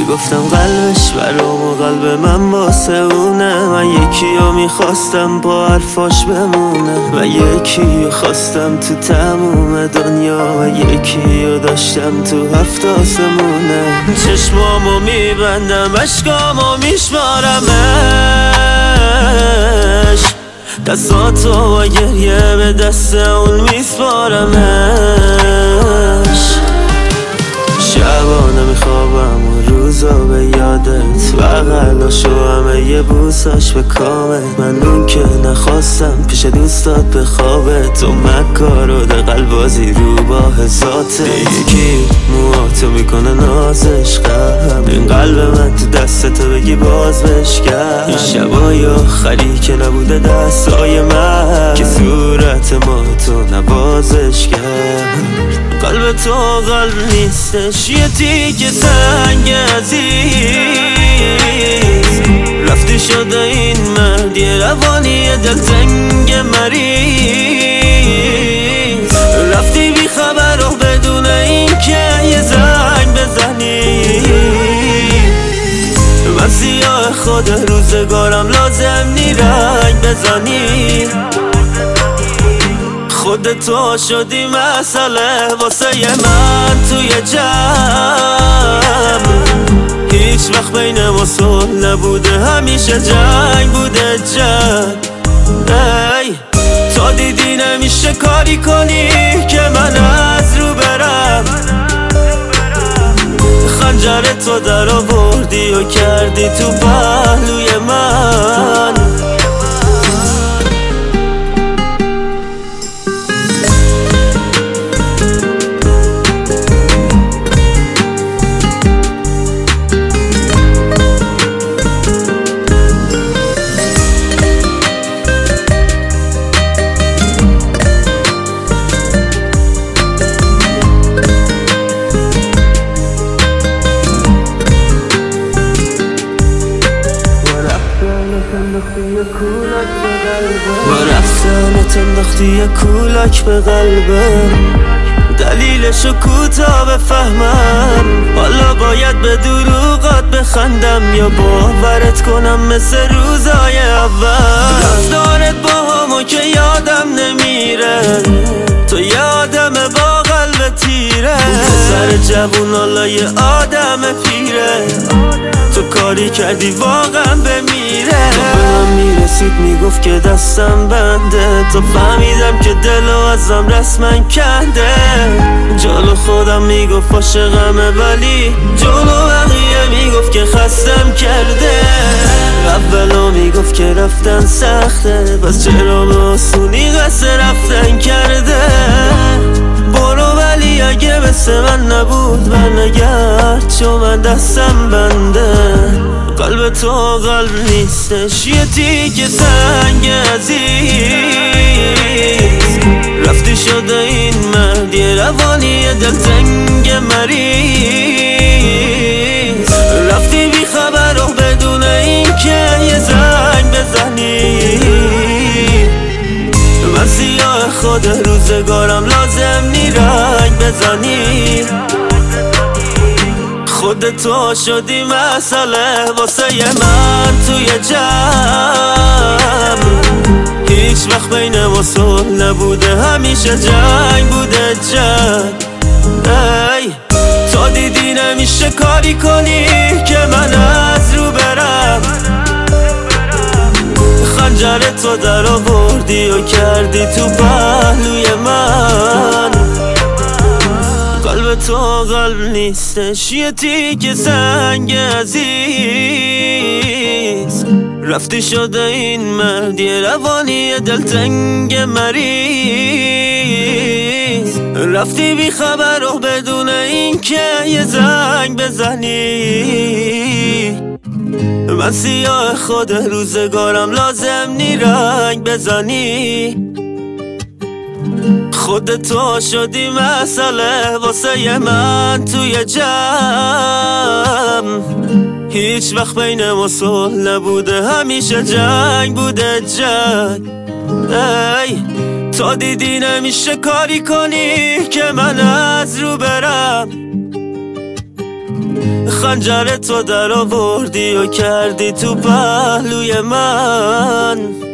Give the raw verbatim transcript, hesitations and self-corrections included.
میگفتم قلبش برام و قلب من واسه اونه. من یکی رو میخواستم با حرفاش بمونه و یکی رو خواستم تو تموم دنیا و یکی رو داشتم تو هفت آسمونه. چشمامو میبندم عشقامو میشمارمش، دستاتو و گریه به دست اون میسپارمش. شبانه میخوابم و روزا به یادت، بغلاشو همه یه بوساش به کامت. من اون که نخواستم پیش دوستات به خوابت، تو مکارو ده قلبازی رو با حساته. دیگه کی موهاتو میکنه نازش غم، این قلب من تو دستتو بگی باز بشکن. این شبای آخری که نبوده دستای من که صورت ما تو نبازش کرد. قلب تو قلب نیستش، یه تیکه سنگ عزیز. رفتی شده این مرد یه روانی دلتنگ مریض. رفتی بی خبر و بدون این که یه زنگ بزنی. من سیاه خود روزگارم لازم نی رنگ بزنی. خودتو شدی مسئله واسه من توی جمع. هیچ وقت بین ما صلح نبوده، همیشه جنگ بوده جنگ. ای تا دیدی نمیشه کاری کنی که من از رو برم. خنجر تو در آوردی و کردی تو پهلوی من. با رفتنت انداختی یه کولاک به قلبم. دلیلشو کوتاه بفهمم، حالا باید به دروغات بخندم یا باورت کنم مثل روزای اول. رفتارت با همو که یادم نمیره، تو یه آدم با قلب تیره. سر جوون حالا یه آدم پیره، تو کاری کردی واقعا بمیره. تو به من میرسید میگفت که دستم بنده، تو فهمیدم که دلو ازم رسما کنده. جلو خودم میگفت عاشقمه ولی جلو بقیه میگفت که خستم کرده. اولو میگفت که رفتن سخته، پس چرا به آسونی قصد رفتن کرده. برو ولی اگه مثل من نبود برنگرد، چون من دستم بنده. قلب تو قلب نیستش، یه تیکه سنگ عزیز. رفتی شده این مرد یه روانی دلتنگ مریض. رفتی بی خبر و بدون این که یه زنگ بزنی. من سیاه خود روزگارم لازم نی رنگ بزنی. خودتو شدی مسئله واسه من توی جمع. هیچ وقت بین ما صلح نبوده، همیشه جنگ بوده جنگ. ای تا دیدی نمیشه کاری کنی که من از رو برم. خنجر تو در آوردی و کردی تو پهلوی من. قلب تو قلب نیستش، یه تیکه سنگ عزیز. رفتی شده این مرد یه روانی دلتنگ مریض. رفتی بی خبر و بدون این که یه زنگ بزنی. من سیاه خود روزگارم لازم نی رنگ بزنی. خودتو شدی مسئله واسه من توی جمع. هیچ وقت بین ما صلح نبوده، همیشه جنگ بوده جنگ. ای تا دیدی نمیشه کاری کنی که من از رو برم. خنجر تو در آوردی و کردی تو پهلوی من.